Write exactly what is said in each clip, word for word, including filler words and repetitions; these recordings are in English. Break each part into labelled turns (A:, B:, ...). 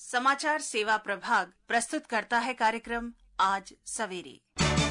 A: समाचार सेवा प्रभाग प्रस्तुत करता है कार्यक्रम आज सवेरे।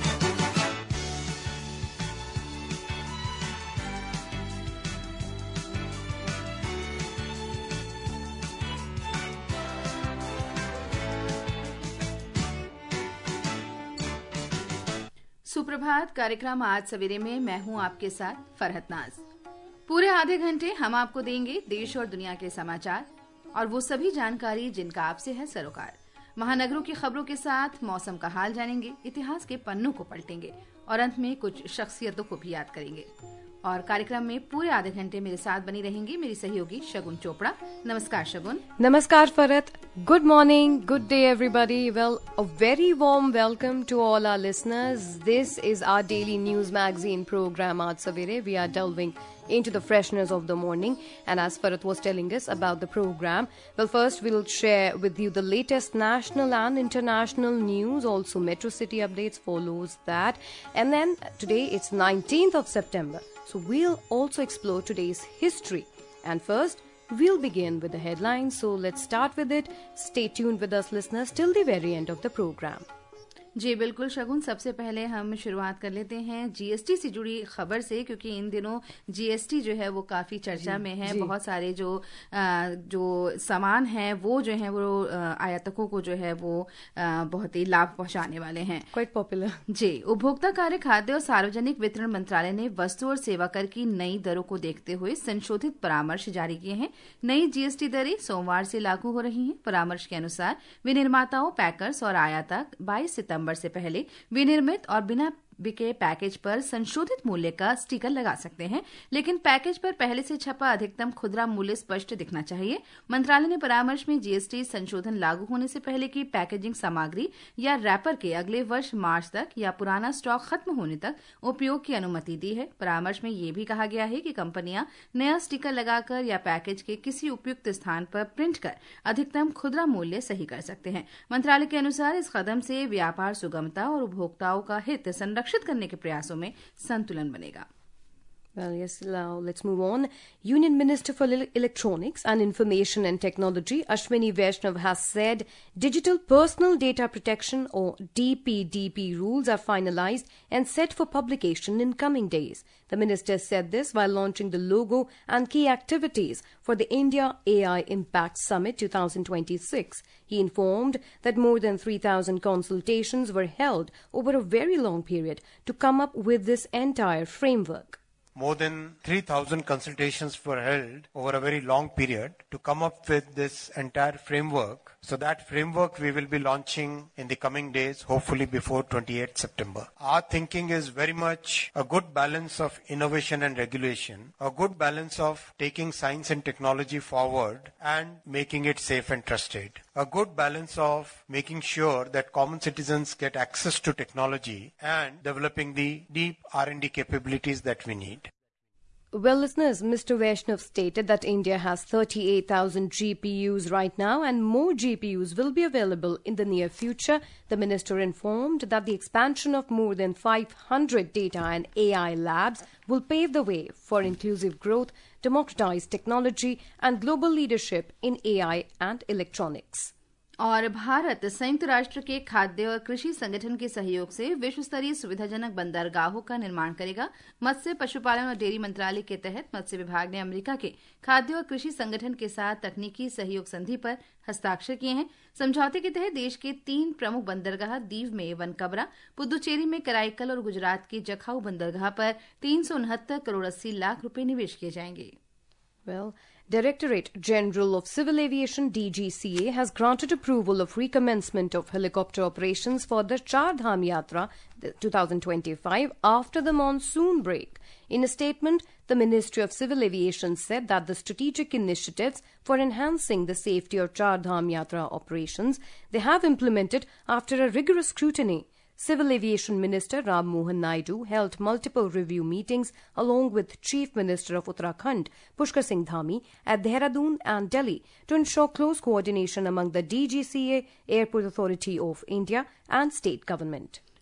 B: सुप्रभात। कार्यक्रम आज सवेरे में मैं हूं आपके साथ फरहत नाज। पूरे आधे घंटे हम आपको देंगे देश और दुनिया के समाचार और वो सभी जानकारी जिनका आपसे है सरोकार। महानगरों की खबरों के साथ मौसम का हाल जानेंगे, इतिहास के पन्नों को पलटेंगे और अंत में कुछ शख्सियतों को भी याद करेंगे। और कार्यक्रम में पूरे आधे घंटे मेरे साथ बनी रहेंगी मेरी सहयोगी शगुन चोपड़ा। नमस्कार शगुन।
C: नमस्कार Farhat. Good morning, good day everybody. Well, a very warm welcome to all our listeners. This is our daily news magazine program Aaj Savere. We are delving into the freshness of the morning, and as Farhat was telling us about the program, well, first we'll share with you the latest national and international news, also Metro City updates follows that, and then today it's nineteenth of September, so we'll also explore today's history. And first we'll begin with the headlines, so let's start with it. Stay tuned with us listeners till the very end of the program.
B: जी बिल्कुल शगुन, सबसे पहले हम शुरुआत कर लेते हैं GST से जुड़ी खबर से, क्योंकि इन दिनों जीएसटी जो है वो काफी चर्चा में है। बहुत सारे जो आ, जो सामान हैं वो जो है वो आयातकों को जो है वो आ, बहुत ही लाभ पहुंचाने वाले हैं।
C: Quite popular.
B: जी, उपभोक्ता कार्य, खाद्य और सार्वजनिक वितरण मंत्रालय ने वस्तु और सेवा कर की नई दरों को देखते हुए संशोधित परामर्श जारी किए हैं। नई जीएसटी दरें सोमवार से लागू हो रही हैं। परामर्श के अनुसार विनिर्माताओं, पैकर्स और आयातक बाईस सितंबर से पहले विनिर्मित और बिना बिके पैकेज पर संशोधित मूल्य का स्टिकर लगा सकते हैं, लेकिन पैकेज पर पहले से छपा अधिकतम खुदरा मूल्य स्पष्ट दिखना चाहिए। मंत्रालय ने परामर्श में जीएसटी संशोधन लागू होने से पहले की पैकेजिंग सामग्री या रैपर के अगले वर्ष मार्च तक या पुराना स्टॉक खत्म होने तक उपयोग की अनुमति दी है। परामर्श में यह भी कहा गया है कि कंपनियां नया स्टिकर लगाकर या पैकेज के किसी उपयुक्त स्थान पर प्रिंट कर अधिकतम खुदरा मूल्य सही कर सकते हैं। मंत्रालय के अनुसार इस कदम से व्यापार सुगमता और उपभोक्ताओं का हित संरक्षित करने के प्रयासों में संतुलन बनेगा।
C: Well, yes, now let's move on. Union Minister for Electronics and Information and Technology, Ashwini Vaishnav, has said Digital Personal Data Protection or D P D P rules are finalized and set for publication in coming days. The minister said this while launching the logo and key activities for the India A I Impact Summit twenty twenty-six. He informed that more than three thousand consultations were held over a very long period to come up with this entire framework.
D: More than three thousand consultations were held over a very long period to come up with this entire framework. So that framework we will be launching in the coming days, hopefully before twenty-eighth September. Our thinking is very much a good balance of innovation and regulation, a good balance of taking science and technology forward and making it safe and trusted, a good balance of making sure that common citizens get access to technology and developing the deep R and D capabilities that we need.
C: Well, listeners, Mister Vaishnav stated that India has thirty-eight thousand G P Us right now and more G P Us will be available in the near future. The minister informed that the expansion of more than five hundred data and A I labs will pave the way for inclusive growth, democratized technology and global leadership in A I and electronics.
B: और भारत संयुक्त राष्ट्र के खाद्य और कृषि संगठन के सहयोग से विश्व स्तरीय सुविधाजनक बंदरगाहों का निर्माण करेगा। मत्स्य, पशुपालन और डेयरी मंत्रालय के तहत मत्स्य विभाग ने अमेरिका के खाद्य और कृषि संगठन के साथ तकनीकी सहयोग संधि पर हस्ताक्षर किए हैं। समझौते के तहत देश के तीन प्रमुख बंदरगाह दीव में वनकबरा, पुदुचेरी में कराईकल और गुजरात की जखाऊ बंदरगाह पर तीन सौ उनहत्तर करोड़ अस्सी लाख रुपए निवेश किए जाएंगे।
C: Well, Directorate General of Civil Aviation D G C A has granted approval of recommencement of helicopter operations for the Char Dham Yatra twenty twenty-five after the monsoon break. In a statement, the Ministry of Civil Aviation said that the strategic initiatives for enhancing the safety of Char Dham Yatra operations they have implemented after a rigorous scrutiny. Civil Aviation Minister Ram Mohan Naidu held multiple review meetings along with Chief Minister of Uttarakhand Pushkar Singh Dhami at Dehradun and Delhi to ensure close coordination among the D G C A, Airport Authority of India and state government.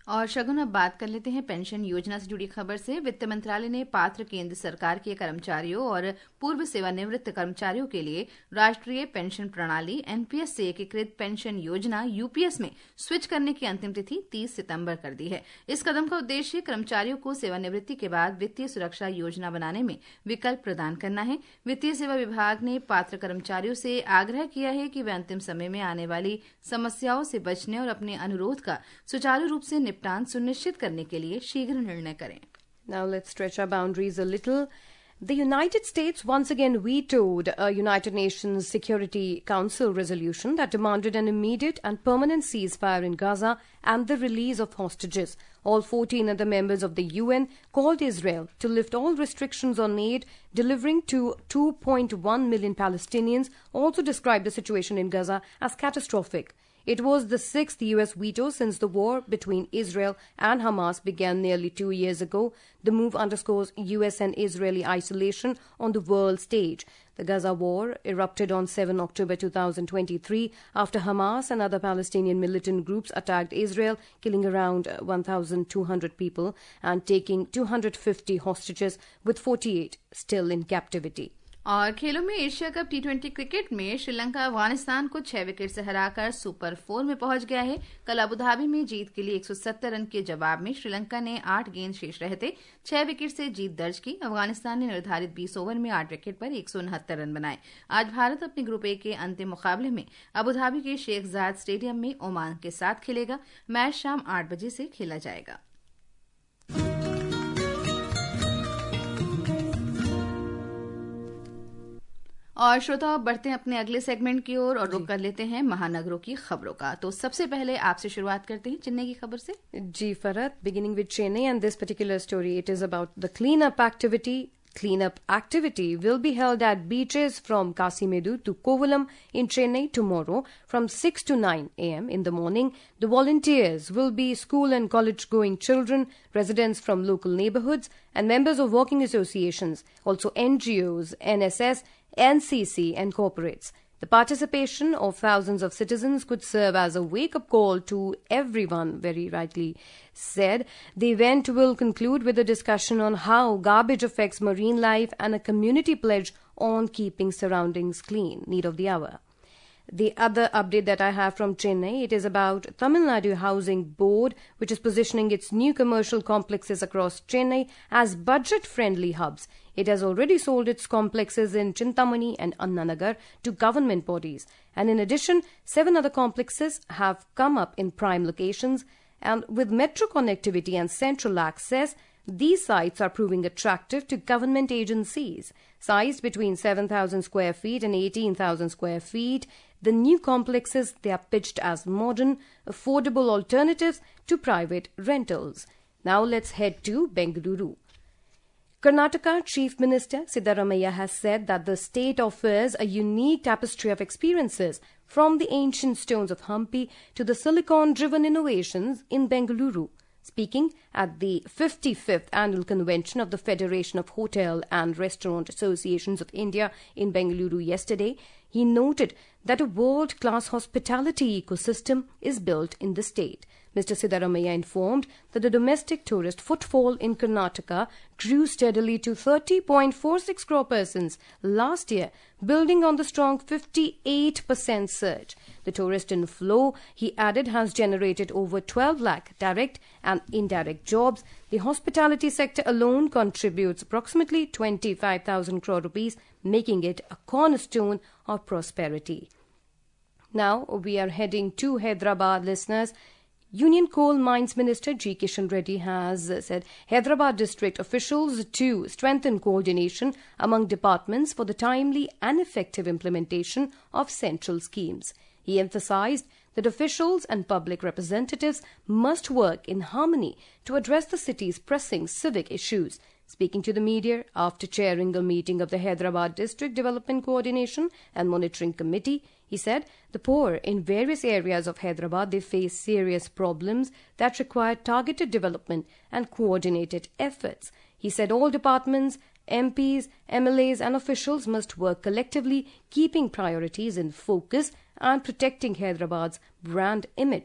B: और शगुन, अब बात कर लेते हैं pension योजना से जुड़ी खबर से। वित्त मंत्रालय ने पात्र केंद्र सरकार के कर्मचारियों और पूर्व सेवानिवृत्त कर्मचारियों के लिए राष्ट्रीय पेंशन प्रणाली एनपीएस से एकीकृत पेंशन योजना यूपीएस में स्विच करने की अंतिम तिथि तीस सितंबर कर दी है। इस कदम का उद्देश्य कर्मचारियों को सेवानिवृत्ति के बाद वित्तीय सुरक्षा योजना बनाने में विकल्प प्रदान करना है। वित्तीय सेवा विभाग ने पात्र कर्मचारियों से आग्रह किया है कि वे अंतिम समय में आने वाली समस्याओं से बचने और अपने अनुरोध का सुचारू रूप से निपटान सुनिश्चित करने के लिए शीघ्र निर्णय करें।
C: Now let's stretch our boundaries a little. The United States once again vetoed a United Nations Security Council resolution that demanded an immediate and permanent ceasefire in Gaza and the release of hostages. All fourteen other members of the U N called Israel to lift all restrictions on aid delivering to two point one million Palestinians, also described the situation in Gaza as catastrophic. It was the sixth U S veto since the war between Israel and Hamas began nearly two years ago. The move underscores U S and Israeli isolation on the world stage. The Gaza war erupted on the seventh of October two thousand twenty-three after Hamas and other Palestinian militant groups attacked Israel, killing around one thousand two hundred people and taking two hundred fifty hostages, with forty-eight still in captivity.
B: और खेलों में Asia cup T twenty cricket में श्रीलंका अफगानिस्तान को छह wicket से हराकर super four में पहुंच गया है। कल अबुधाबी में जीत के लिए एक सौ सत्तर रन के जवाब में श्रीलंका ने आठ गेंद शेष रहते छह विकेट से जीत दर्ज की। अफगानिस्तान ने निर्धारित बीस ओवर में आठ विकेट पर एक सौ उनहत्तर रन बनाए। आज भारत अपने ग्रुप ए के अंतिम मुकाबले में अबुधाबी के शेख जायद स्टेडियम में ओमान के साथ खेलेगा। मैच शाम आठ बजे से खेला जाएगा। और श्रोता, बढ़ते हैं अपने अगले सेगमेंट की ओर और रुक कर लेते हैं महानगरों की खबरों का। तो सबसे पहले आपसे शुरुआत करते हैं चेन्नई की खबर से।
C: Ji Farhat, beginning with Chennai and this particular story, it is about the cleanup activity. Cleanup activity will be held at beaches from Kasimedu to Kovalam in Chennai tomorrow from six to nine a.m. in the morning. The volunteers will be school and college-going children, residents from local neighborhoods, and members of working associations, also N G Os, N S S, N C C and corporates. The participation of thousands of citizens could serve as a wake-up call to everyone, very rightly said. The event will conclude with a discussion on how garbage affects marine life and a community pledge on keeping surroundings clean. Need of the hour. The other update that I have from Chennai, it is about Tamil Nadu Housing Board, which is positioning its new commercial complexes across Chennai as budget-friendly hubs. It has already sold its complexes in Chintamani and Annanagar to government bodies. And in addition, seven other complexes have come up in prime locations. And with metro connectivity and central access, these sites are proving attractive to government agencies. Sized between seven thousand square feet and eighteen thousand square feet, the new complexes, they are pitched as modern, affordable alternatives to private rentals. Now let's head to Bengaluru. Karnataka Chief Minister Siddaramaiah has said that the state offers a unique tapestry of experiences from the ancient stones of Hampi to the silicon-driven innovations in Bengaluru. Speaking at the fifty-fifth Annual Convention of the Federation of Hotel and Restaurant Associations of India in Bengaluru yesterday, he noted that a world-class hospitality ecosystem is built in the state. Mister Siddaramaiah informed that the domestic tourist footfall in Karnataka grew steadily to thirty point four six crore persons last year, building on the strong fifty-eight percent surge. The tourist inflow, he added, has generated over twelve lakh direct and indirect jobs. The hospitality sector alone contributes approximately twenty-five thousand crore rupees, making it a cornerstone of prosperity. Now we are heading to Hyderabad, listeners. Union Coal Mines Minister G. Kishan Reddy has said Hyderabad district officials to strengthen coordination among departments for the timely and effective implementation of central schemes. He emphasized that officials and public representatives must work in harmony to address the city's pressing civic issues. Speaking to the media after chairing a meeting of the Hyderabad District Development Coordination and Monitoring Committee, he said the poor in various areas of Hyderabad, they face serious problems that require targeted development and coordinated efforts. He said all departments, M Ps, M L As and officials must work collectively, keeping priorities in focus and protecting Hyderabad's brand image.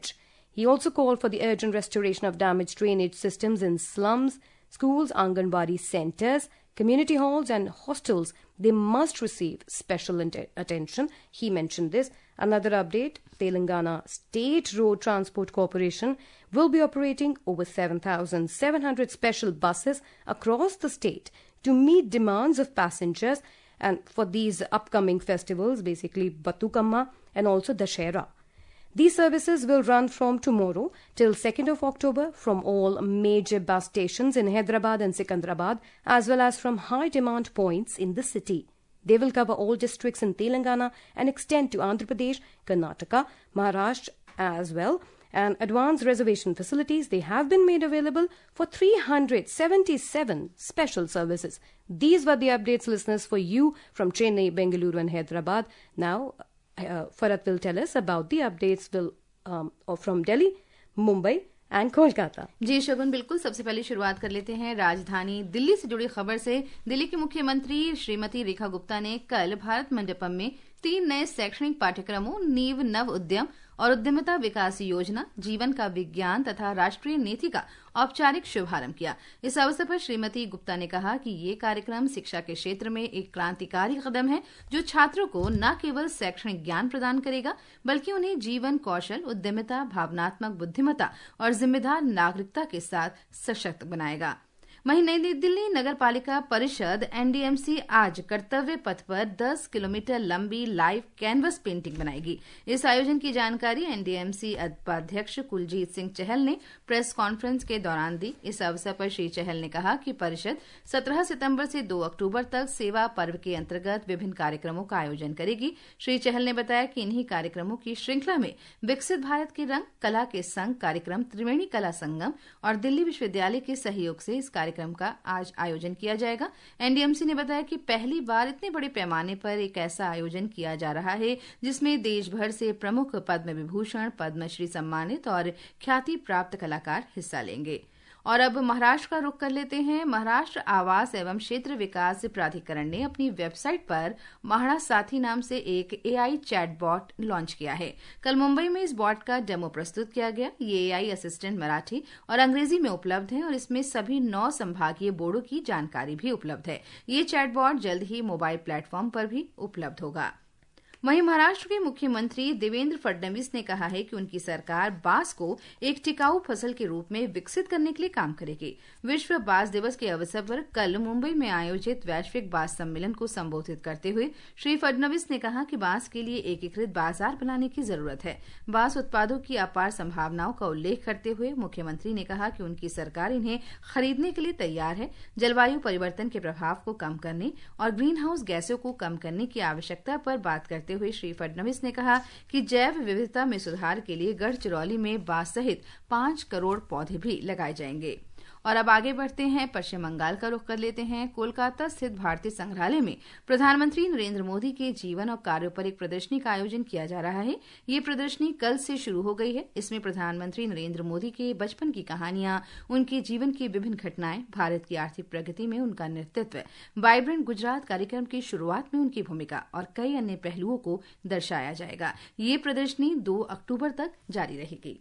C: He also called for the urgent restoration of damaged drainage systems in slums, schools, Anganwadi centres, community halls and hostels. They must receive special int- attention. He mentioned this. Another update, Telangana State Road Transport Corporation will be operating over seven thousand seven hundred special buses across the state to meet demands of passengers and for these upcoming festivals, basically Batukamma and also Dashera. These services will run from tomorrow till second of October from all major bus stations in Hyderabad and Secunderabad as well as from high demand points in the city. They will cover all districts in Telangana and extend to Andhra Pradesh, Karnataka, Maharashtra as well. And advanced reservation facilities, they have been made available for three hundred seventy-seven special services. These were the updates, listeners, for you from Chennai, Bengaluru and Hyderabad. Now, uh, Farhat will tell us about the updates will um, from Delhi, Mumbai and Kolkata.
B: Ji Shagun, बिल्कुल। सबसे पहले शुरुआत कर लेते हैं राजधानी दिल्ली से जुड़ी खबर से। दिल्ली की मुख्यमंत्री श्रीमती रेखा गुप्ता ने कल भारत मंडपम में तीन नए शैक्षणिक पाठ्यक्रमों नींव नव उद्यम और उद्यमिता विकास योजना, जीवन का विज्ञान तथा राष्ट्रीय नीति का औपचारिक शुभारंभ किया। इस अवसर पर श्रीमती गुप्ता ने कहा कि ये कार्यक्रम शिक्षा के क्षेत्र में एक क्रांतिकारी कदम है जो छात्रों को न केवल शैक्षणिक ज्ञान प्रदान करेगा बल्कि उन्हें जीवन कौशल, उद्यमिता, भावनात्मक बुद्धिमत्ता और जिम्मेदार नागरिकता के साथ सशक्त बनाएगा। वहीं नई दिल्ली नगर पालिका परिषद एनडीएमसी आज कर्तव्य पथ पर दस किलोमीटर लंबी लाइव कैनवस पेंटिंग बनाएगी। इस आयोजन की जानकारी एनडीएमसी उपाध्यक्ष कुलजीत सिंह चहल ने प्रेस कॉन्फ्रेंस के दौरान दी। इस अवसर पर श्री चहल ने कहा कि परिषद सत्रह सितंबर से दो अक्टूबर तक सेवा पर्व के अंतर्गत विभिन्न कार्यक्रमों का आयोजन करेगी। श्री चहल ने बताया कि इन्हीं कार्यक्रमों की श्रृंखला में विकसित भारत के रंग, कला के संग कार्यक्रम त्रिवेणी कला संगम और दिल्ली विश्वविद्यालय के सहयोग से इस कार्यक्रम का आज आयोजन किया जाएगा। एनडीएमसी ने बताया कि पहली बार इतने बड़े पैमाने पर एक ऐसा आयोजन किया जा रहा है जिसमें देश भर से प्रमुख पद्म विभूषण, पद्मश्री सम्मानित और ख्याति प्राप्त कलाकार हिस्सा लेंगे। और अब महाराष्ट्र का रुख कर लेते हैं। महाराष्ट्र आवास एवं क्षेत्र विकास प्राधिकरण ने अपनी वेबसाइट पर महाड़ा साथी नाम से एक एआई चैटबॉट लॉन्च किया है। कल मुंबई में इस बॉट का डेमो प्रस्तुत किया गया। ये एआई असिस्टेंट मराठी और अंग्रेजी में उपलब्ध है और इसमें सभी नौ संभागीय बोर्डों की जानकारी भी उपलब्ध है। ये चैटबॉट जल्द ही मोबाइल प्लेटफॉर्म पर भी उपलब्ध होगा। वहीं महाराष्ट्र के मुख्यमंत्री देवेंद्र फडणवीस ने कहा है कि उनकी सरकार बांस को एक टिकाऊ फसल के रूप में विकसित करने के लिए काम करेगी। विश्व बांस दिवस के अवसर पर कल मुंबई में आयोजित वैश्विक बांस सम्मेलन को संबोधित करते हुए श्री फडणवीस ने कहा कि बांस के लिए एकीकृत बाजार बनाने की जरूरत है। बांस उत्पादों की अपार संभावनाओं का उल्लेख करते हुए मुख्यमंत्री ने कहा कि उनकी सरकार इन्हें खरीदने के लिए तैयार है। जलवायु परिवर्तन के प्रभाव को कम करने और ग्रीन हाउस गैसों को कम करने की आवश्यकता पर बात करते हुए श्री फडणवीस ने कहा कि जैव विविधता में सुधार के लिए गढ़चिरौली में बांस सहित पांच करोड़ पौधे भी लगाए जाएंगे। और अब आगे बढ़ते हैं, पश्चिम बंगाल का रुख कर लेते हैं। कोलकाता स्थित भारतीय संग्रहालय में प्रधानमंत्री नरेंद्र मोदी के जीवन और कार्यों पर एक प्रदर्शनी का आयोजन किया जा रहा है। ये प्रदर्शनी कल से शुरू हो गई है। इसमें प्रधानमंत्री नरेंद्र मोदी के बचपन की कहानियां, उनके जीवन की विभिन्न घटनाएं, भारत की आर्थिक प्रगति में उनका नेतृत्व, वाइब्रेंट गुजरात कार्यक्रम की शुरुआत में उनकी भूमिका और कई अन्य पहलुओं को दर्शाया जाएगा। ये प्रदर्शनी दो अक्टूबर तक जारी रहेगी।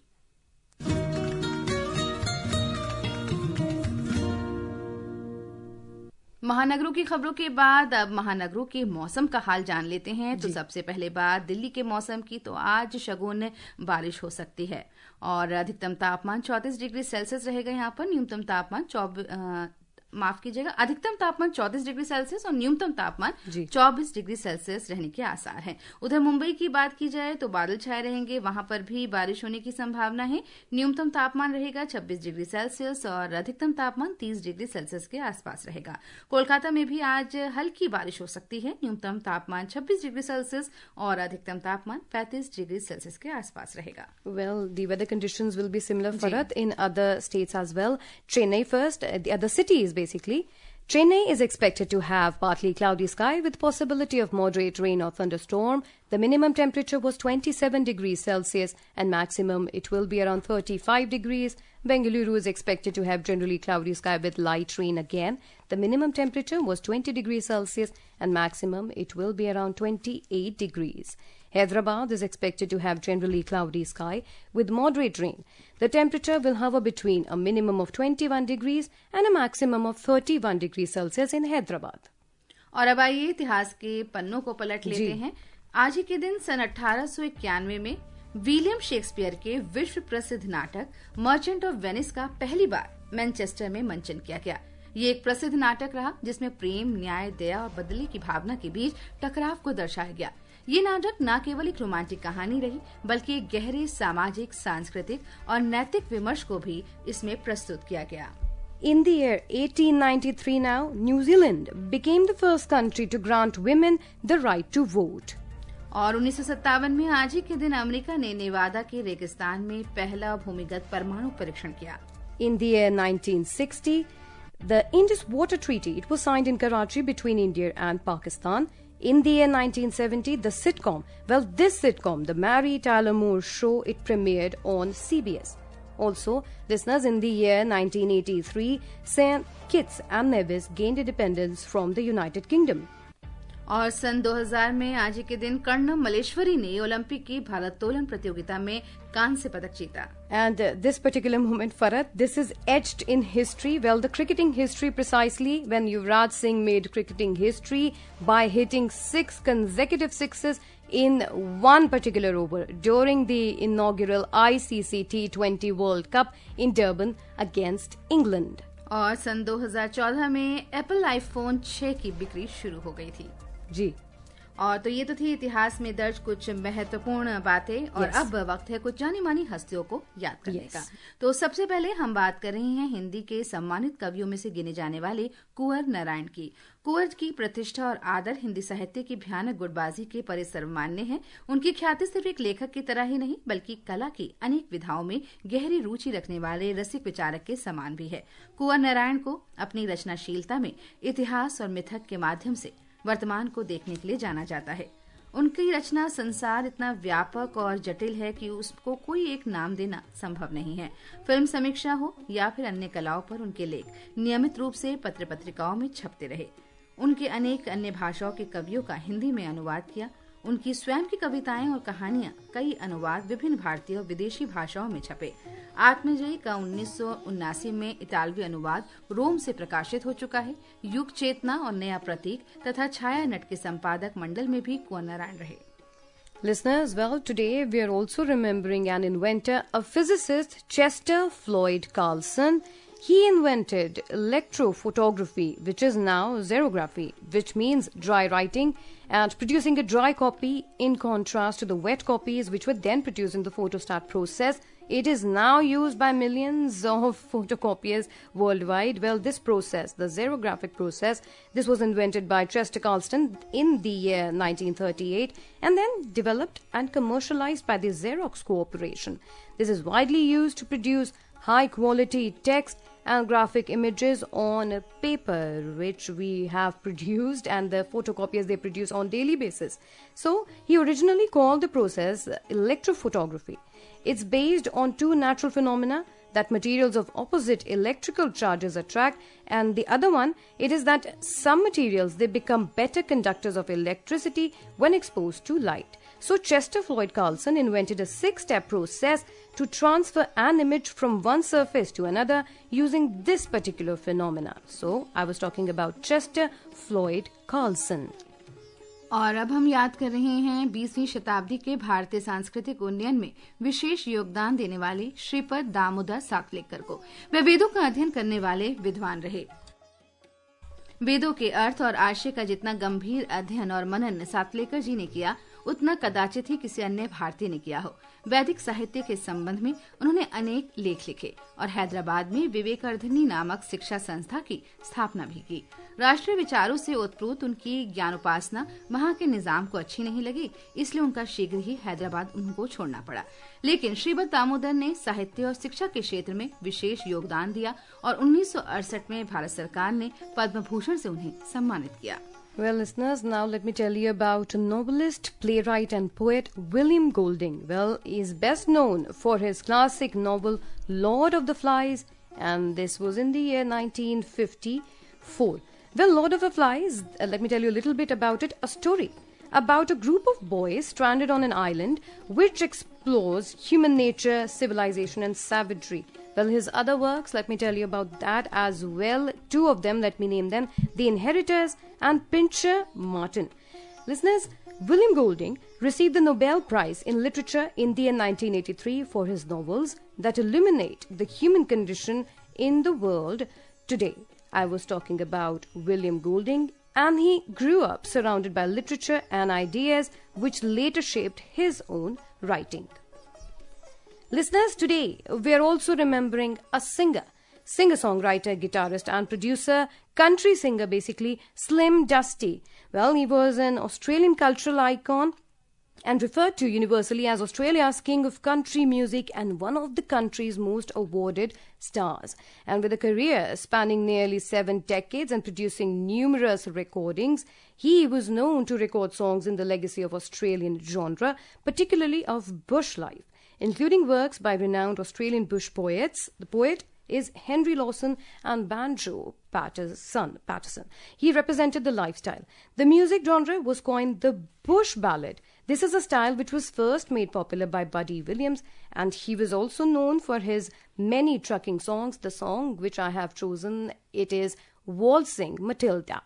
B: महानगरों की खबरों के बाद अब महानगरों के मौसम का हाल जान लेते हैं। तो सबसे पहले बात दिल्ली के मौसम की, तो आज शगुन बारिश हो सकती है और अधिकतम तापमान चौंतीस डिग्री सेल्सियस रहेगा। यहाँ पर न्यूनतम तापमान चौबीस माफ कीजिएगा अधिकतम तापमान चौंतीस डिग्री सेल्सियस और न्यूनतम तापमान चौबीस डिग्री सेल्सियस रहने के आसार हैं। उधर मुंबई की बात की जाए तो बादल छाए रहेंगे, वहां पर भी बारिश होने की संभावना है। न्यूनतम तापमान रहेगा छब्बीस डिग्री सेल्सियस और अधिकतम तापमान तीस डिग्री सेल्सियस के आसपास रहेगा। कोलकाता में भी आज हल्की बारिश हो सकती है। न्यूनतम तापमान छब्बीस डिग्री सेल्सियस और अधिकतम तापमान पैंतीस डिग्री सेल्सियस के आसपास रहेगा।
C: Well, the weather conditions will be similar, Farhat, in other states as well. Chennai first, uh, the other cities basically. Chennai is expected to have partly cloudy sky with possibility of moderate rain or thunderstorm. The minimum temperature was twenty-seven degrees Celsius and maximum it will be around thirty-five degrees. Bengaluru is expected to have generally cloudy sky with light rain again. The minimum temperature was twenty degrees Celsius and maximum it will be around twenty-eight degrees. Hyderabad is expected to have generally cloudy sky with moderate rain. The temperature will hover between a minimum of twenty-one degrees and a maximum of thirty-one degrees Celsius in Hyderabad.
B: और अब आइए इतिहास के पन्नों को पलट लेते हैं। आज ही के दिन सन अठारह सौ इक्यानवे में विलियम शेक्सपियर के विश्व प्रसिद्ध नाटक मर्चेंट ऑफ वेनिस का पहली बार मैनचेस्टर में मंचन किया गया। ये एक प्रसिद्ध नाटक रहा जिसमें प्रेम, न्याय, दया और बदले की भावना के बीच टकराव को दर्शाया गया। ये नाटक न केवल एक रोमांटिक कहानी रही बल्कि एक गहरे सामाजिक, सांस्कृतिक और नैतिक विमर्श को भी इसमें प्रस्तुत किया गया।
C: In the year eighteen ninety-three now, New Zealand became the first country to grant women the right to vote.
B: और उन्नीस सौ सत्तावन में आज ही के दिन अमेरिका ने नेवादा के रेगिस्तान में पहला भूमिगत परमाणु परीक्षण किया।
C: In the year nineteen sixty, the Indus Water Treaty, it was signed in Karachi between India and Pakistan. In the year nineteen seventy, the sitcom, well, this sitcom, the Mary Tyler Moore Show, it premiered on C B S. Also, listeners, in the year nineteen eighty-three, Saint Kitts and Nevis gained independence from the United Kingdom.
B: और सन दो हज़ार में आज ही के दिन कर्णम मलेश्वरी ने Olympic की भारोत्तोलन प्रतियोगिता में कांस्य पदक जीता।
C: And uh, this particular moment, Farad, this is etched in history. Well, the cricketing history precisely when Yuvraj Singh made cricketing history by hitting six consecutive sixes in one particular over during the inaugural I C C T twenty World Cup in Durban against England.
B: और सन दो हज़ार चौदह में Apple iPhone छह की बिक्री शुरू हो गई थी।
C: जी।
B: और तो ये तो थी इतिहास में दर्ज कुछ महत्वपूर्ण बातें और
C: yes.
B: अब वक्त है कुछ जानी मानी हस्तियों को याद करने
C: yes.
B: का। तो सबसे पहले हम बात कर रहे हैं हिंदी के सम्मानित कवियों में से गिने जाने वाले कुंवर नारायण की। कुंवर की प्रतिष्ठा और आदर हिंदी साहित्य की भयानक गुटबाजी के परे सर्वमान्य है। उनकी ख्याति सिर्फ एक लेखक की तरह ही नहीं बल्कि कला की अनेक विधाओं में गहरी रुचि रखने वाले रसिक विचारक के समान भी है। कुंवर नारायण को अपनी रचनाशीलता में इतिहास और मिथक के माध्यम से वर्तमान को देखने के लिए जाना जाता है। उनकी रचना संसार इतना व्यापक और जटिल है कि उसको कोई एक नाम देना संभव नहीं है। फिल्म समीक्षा हो या फिर अन्य कलाओं पर उनके लेख नियमित रूप से पत्र पत्रिकाओं में छपते रहे। उनके अनेक अन्य भाषाओं के कवियों का हिंदी में अनुवाद किया। उनकी स्वयं की कविताएं और कहानियां कई अनुवाद विभिन्न भारतीय और विदेशी भाषाओं में छपे। आत्मजयी का उन्नीस सौ उन्नासी में इतालवी अनुवाद रोम से प्रकाशित हो चुका है। युग चेतना और नया प्रतीक तथा छाया नट के संपादक मंडल में भी कुंवर नारायण रहे।
C: Listeners, well, today we are also remembering an inventor, a physicist, Chester Floyd Carlson. He invented electrophotography, which is now xerography, which means dry writing and producing a dry copy in contrast to the wet copies which were then produced in the photostat process. It is now used by millions of photocopiers worldwide. Well, this process, the xerographic process, this was invented by Chester Carlson in the year nineteen thirty-eight and then developed and commercialized by the Xerox Corporation. This is widely used to produce high-quality text and graphic images on paper, which we have produced, and the photocopiers they produce on daily basis. So, he originally called the process electrophotography. It's based on two natural phenomena, that materials of opposite electrical charges attract, and the other one, it is that some materials, they become better conductors of electricity when exposed to light. So Chester Floyd Carlson invented a six-step process to transfer an image from one surface to another using this particular phenomena. So I was talking about Chester Floyd Carlson.
B: और अब हम याद कर रहे हैं बीसवीं शताब्दी के भारतीय सांस्कृतिक उन्नयन में विशेष योगदान देने वाले श्रीपद दामोदर सातलेकर को। वे वेदों का अध्ययन करने वाले विद्वान रहे। वेदों के अर्थ और आशय का जितना गंभीर अध्ययन और मनन सातलेकर जी ने किया, उतना कदाचित ही किसी अन्य भारतीय ने किया हो। वैदिक साहित्य के संबंध में उन्होंने अनेक लेख लिखे और हैदराबाद में विवेकार्धनी नामक शिक्षा संस्था की स्थापना भी की। राष्ट्रीय विचारों से ओतप्रोत उनकी ज्ञानोपासना वहां के निजाम को अच्छी नहीं लगी, इसलिए उनका शीघ्र ही हैदराबाद उनको छोड़ना पड़ा। लेकिन श्रीपद दामोदर ने साहित्य और शिक्षा के क्षेत्र में विशेष योगदान दिया और उन्नीस सौ अड़सठ में भारत सरकार ने पद्म भूषण से उन्हें सम्मानित किया।
C: Well, listeners, now let me tell you about novelist, playwright and poet William Golding. Well, he is best known for his classic novel Lord of the Flies, and this was in the year nineteen fifty-four. Well, Lord of the Flies, uh, let me tell you a little bit about it. A story about a group of boys stranded on an island which explores human nature, civilization and savagery. Well, his other works, let me tell you about that as well. Two of them, let me name them, The Inheritors and Pincher Martin. Listeners, William Golding received the Nobel Prize in Literature India in nineteen eighty-three for his novels that illuminate the human condition in the world today. I was talking about William Golding, and he grew up surrounded by literature and ideas which later shaped his own writing. Listeners, today we are also remembering a singer, singer-songwriter, guitarist and producer, country singer basically, Slim Dusty. Well, he was an Australian cultural icon and referred to universally as Australia's king of country music and one of the country's most awarded stars. And with a career spanning nearly seven decades and producing numerous recordings, he was known to record songs in the legacy of Australian genre, particularly of bush life, including works by renowned Australian bush poets. The poet is Henry Lawson and banjo Patterson. Patterson. He represented the lifestyle. The music genre was coined the bush ballad. This is a style which was first made popular by Buddy Williams, and he was also known for his many trucking songs. The song which I have chosen, it is Waltzing Matilda.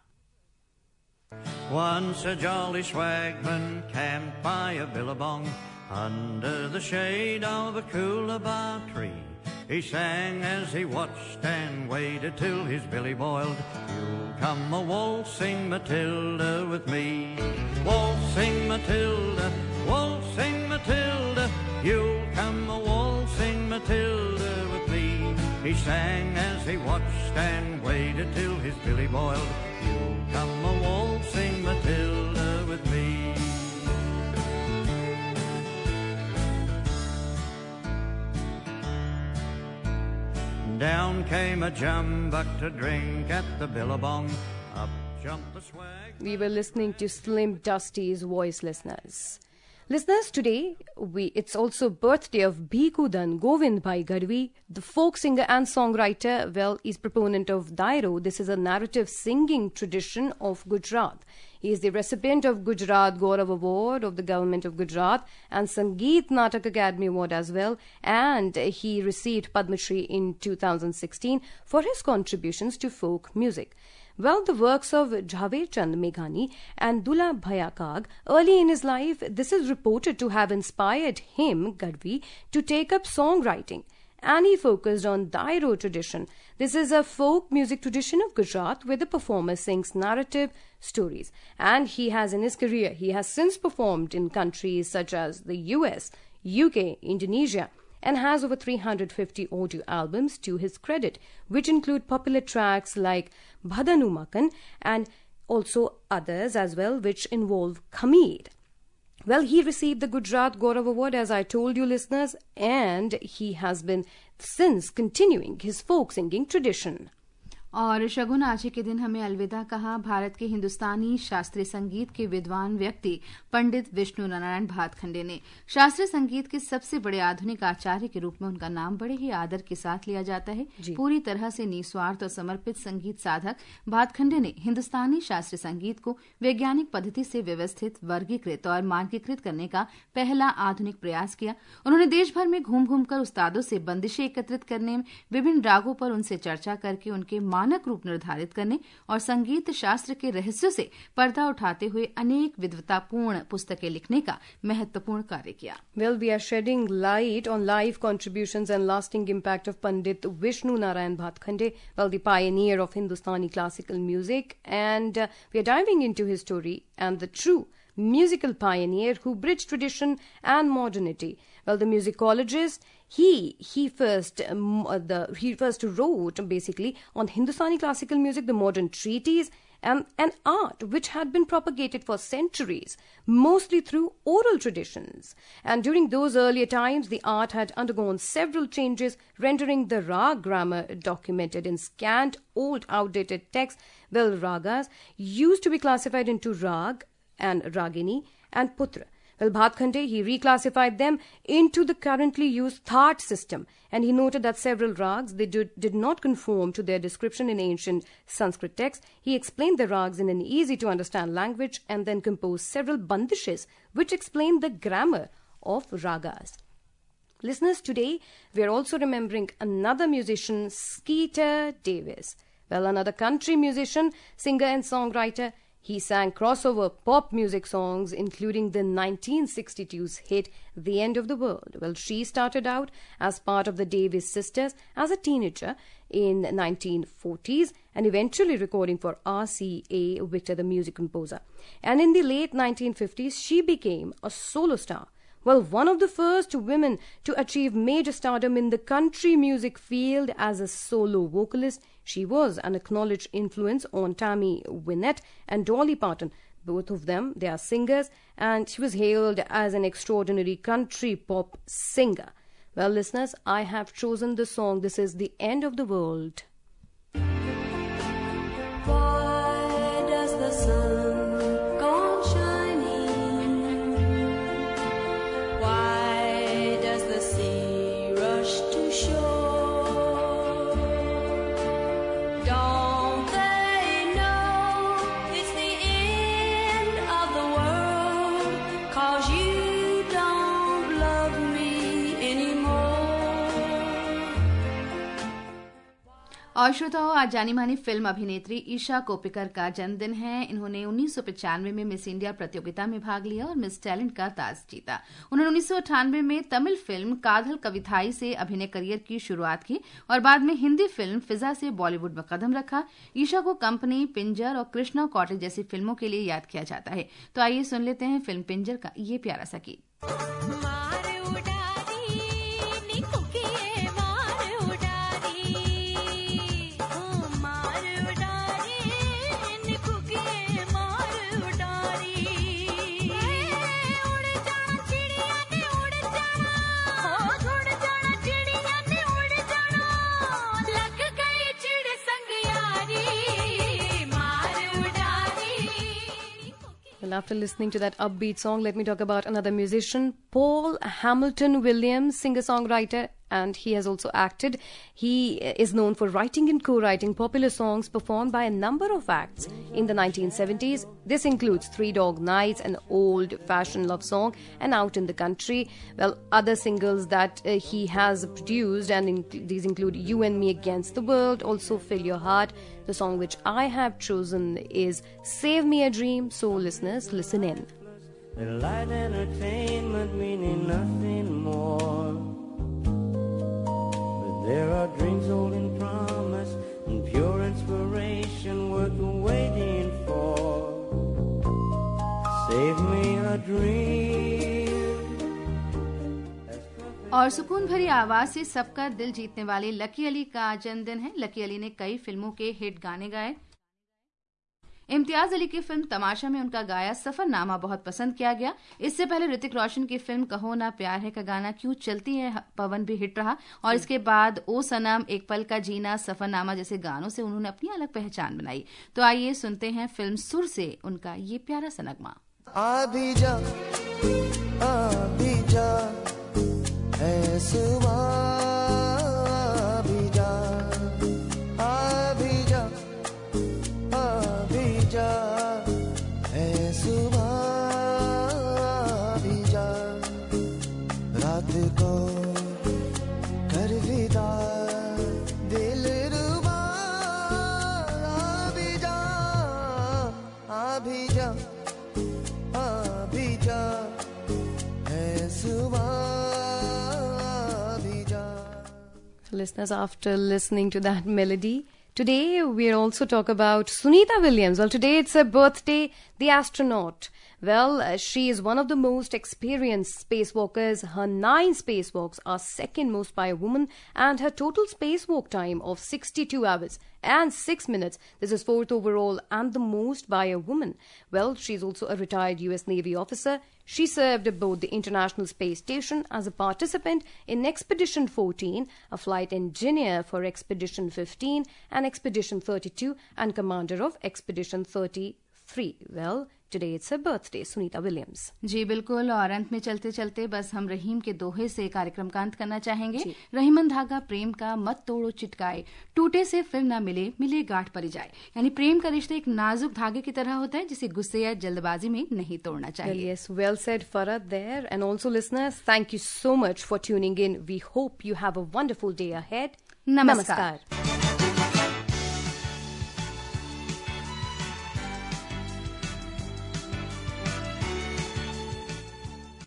E: Once a jolly swagman camped by a billabong under the shade of a coolabah tree. He sang as he watched and waited till his billy boiled. You'll come a waltzing Matilda with me. Waltzing Matilda, waltzing Matilda, you'll come a waltzing Matilda with me. He sang as he watched and waited till his billy boiled. You'll come a waltzing Matilda with me. Down came a jumbuck to drink at the billabong. Up jumped the swag.
C: We were listening to Slim Dusty's voice, listeners. Listeners, today we it's also birthday of Bhikudan Govind Bhai Gadhvi, the folk singer and songwriter. Well, he's proponent of Dairo. This is a narrative singing tradition of Gujarat. He is the recipient of Gujarat Gaurav Award of the Government of Gujarat and Sangeet Natak Academy Award as well. And he received Padma Shri in two thousand sixteen for his contributions to folk music. Well, the works of Jhaved Chand Meghani and Dula Bhayakag early in his life, this is reported to have inspired him, Gadhvi, to take up songwriting. And he focused on Dairo tradition. This is a folk music tradition of Gujarat where the performer sings narrative stories. And he has in his career, he has since performed in countries such as the U S, U K, Indonesia, and has over three hundred fifty audio albums to his credit, which include popular tracks like Bhadanu Makan and also others as well, which involve Khameer. Well, he received the Gujarat Gaurav Award, as I told you, listeners, and he has been since continuing his folk singing tradition.
B: और शगुन आज के दिन हमें अलविदा कहा भारत के हिंदुस्तानी शास्त्रीय संगीत के विद्वान व्यक्ति पंडित विष्णु नारायण भातखंडे ने। शास्त्रीय संगीत के सबसे बड़े आधुनिक आचार्य के रूप में उनका नाम बड़े ही आदर के साथ लिया जाता है। पूरी तरह से निस्वार्थ और समर्पित संगीत साधक भातखंडे ने हिंदुस्तानी शास्त्रीय संगीत को वैज्ञानिक पद्धति से व्यवस्थित, वर्गीकृत और मानकीकृत करने का पहला आधुनिक प्रयास किया। उन्होंने देश भर में घूम घूम कर उस्तादों से बंदिशें एकत्रित करने, विभिन्न रागों पर उनसे चर्चा करके उनके मानक रूप निर्धारित करने और संगीत शास्त्र के रहस्यों से पर्दा उठाते हुए अनेक विद्वतापूर्ण पुस्तकें लिखने का महत्वपूर्ण कार्य किया।
C: Well, we are shedding light on life contributions and lasting impact of Pandit Vishnu Narayan Bhatkhande, well, the pioneer of Hindustani classical music, and uh, we are diving into his story and the true musical pioneer who bridged tradition and modernity. Well, the musicologist, he he first um, the he first wrote basically on Hindustani classical music, the modern treatise, and an art which had been propagated for centuries, mostly through oral traditions. And during those earlier times, the art had undergone several changes, rendering the rag grammar documented in scant, old, outdated texts. Well, ragas used to be classified into rag and ragini and putra. Well, Bhatkhande, he reclassified them into the currently used Thaat system, and he noted that several rags, they did, did not conform to their description in ancient Sanskrit texts. He explained the rags in an easy-to-understand language and then composed several bandishes which explain the grammar of ragas. Listeners, today we are also remembering another musician, Skeeter Davis. Well, another country musician, singer and songwriter. He sang crossover pop music songs, including the nineteen sixty-two's hit The End of the World. Well, she started out as part of the Davis Sisters as a teenager in nineteen forties and eventually recording for R C A Victor, the music composer. And in the late nineteen fifties, she became a solo star. Well, one of the first women to achieve major stardom in the country music field as a solo vocalist. She was an acknowledged influence on Tammy Wynette and Dolly Parton. Both of them, they are singers, and she was hailed as an extraordinary country pop singer. Well, listeners, I have chosen the song. This is The End of the World.
F: Why does the sun go on shining? Why does the sea rush to shore? Don't they know it's the end of the world? 'Cause you don't love me anymore.
B: और श्रोताओं, आज जानी मानी film अभिनेत्री ईशा कोप्पिकर का जन्मदिन है। इन्होंने उन्नीस सौ पचानवे में मिस इंडिया प्रतियोगिता में भाग लिया और मिस टैलेंट का ताज जीता। उन्होंने उन्नीस सौ अट्ठानवे में तमिल फिल्म काधल कविथाई से अभिनय करियर की शुरुआत की और बाद में हिंदी फिल्म फिजा से बॉलीवुड में कदम रखा। ईशा को कंपनी, पिंजर और कृष्णा कॉटेज जैसी फिल्मों के लिए याद किया जाता है। तो आइए सुन लेते हैं फिल्म पिंजर का ये प्यारा सा गीत।
C: Well, after listening to that upbeat song, let me talk about another musician, Paul Hamilton Williams, singer-songwriter, and he has also acted. He is known for writing and co-writing popular songs performed by a number of acts in the nineteen seventies. This includes Three Dog Nights, an old-fashioned love song, and Out in the Country. Well, other singles that uh, he has produced, and in- these include You and Me Against the World, also Fill Your Heart. The song which I have chosen is Save Me a Dream. So, listeners, listen in.
G: Little light entertainment meaning nothing more. But there are dreams holding promise and pure inspiration worth waiting for. Save me a dream.
B: और सुकून भरी आवाज से सबका दिल जीतने वाले lucky Ali का जन्मदिन है। लकी अली ने कई फिल्मों के हिट गाने गाए। इम्तियाज अली की फिल्म तमाशा में उनका गाया सफरनामा बहुत पसंद किया गया। इससे पहले ऋतिक रोशन की फिल्म कहो ना प्यार है का गाना क्यों चलती है पवन भी हिट रहा और इसके बाद ओ सनम, एक पल का जीना, सफरनामा जैसे गानों से उन्होंने अपनी अलग पहचान बनाई। तो आइए सुनते हैं फिल्म सुर से उनका ये प्यारा सा नगमा।
H: आ भी जा, आ भी जा, ऐ सुबह आ भी जा, आ भी जा, आ भी जा, ऐ सुबह आ भी जा, रात को कर विदा दिल रुबा आ भी जा, आ भी जा, आ भी जा, ऐ सुबह।
C: Listeners, after listening to that melody, today we'll also talk about Sunita Williams. Well, today it's her birthday, the astronaut. Well, uh, she is one of the most experienced spacewalkers. Her nine spacewalks are second most by a woman, and her total spacewalk time of sixty-two hours and six minutes. This is fourth overall and the most by a woman. Well, she's also a retired U S Navy officer. She served aboard the International Space Station as a participant in Expedition fourteen, a flight engineer for Expedition fifteen and Expedition thirty-two, and commander of Expedition thirty-three. Well, Today it's her birthday, Sunita Williams.
B: जी बिल्कुल, और अंत में चलते चलते बस हम रहीम के दोहे से कार्यक्रम का अंत करना चाहेंगे। रहीमन धागा प्रेम का मत तोड़ो चिटकाए, टूटे से फिर ना मिले, मिले गांठ परी जाए। यानी प्रेम का रिश्ता एक नाजुक धागे की तरह होता है जिसे गुस्से या जल्दबाजी में नहीं तोड़ना चाहिए।
C: Well, yes, well said, Farad there. And also listeners, thank you so much for tuning in. We hope you have a wonderful day ahead.
B: Namaskar. Namaskar.